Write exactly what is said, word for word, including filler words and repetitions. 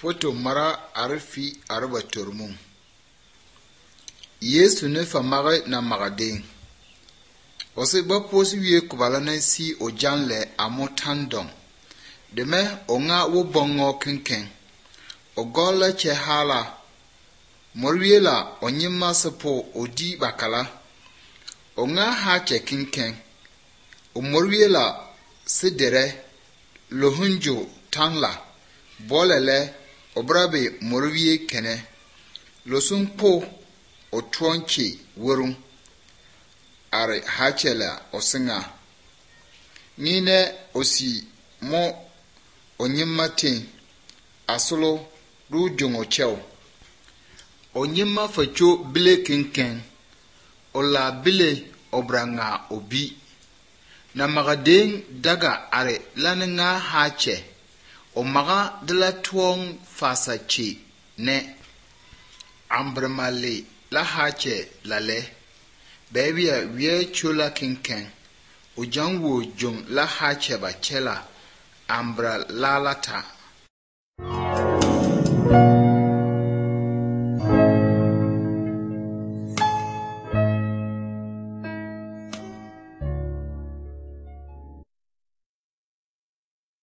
Foto mara arifi arba turmun. Yesu ne fa mare na magade. Ose ba posi wie kubala na si ojanle amotandom. Deme onga wo bongo kenken. Ogola che hala. Morwiela onyima sepo odi bakala. Onga ha che kenken. Omorwiela sidere lohunjo tanla. Bolele obrabe morwie kene. Losunpo otwonchi worum. Are hachela osinga. Nine osi mo onyima tin. Asolo ru jongo chew. Onyima facho bile kenken. Ola bile obranga obi. Na magadeng daga are laninga hache. O maga de la tuong fasa chi ne. Ambramale la hache lale. Bebia wie chula kinken. O jangwo jong la hache ba chela. Ambra lalata.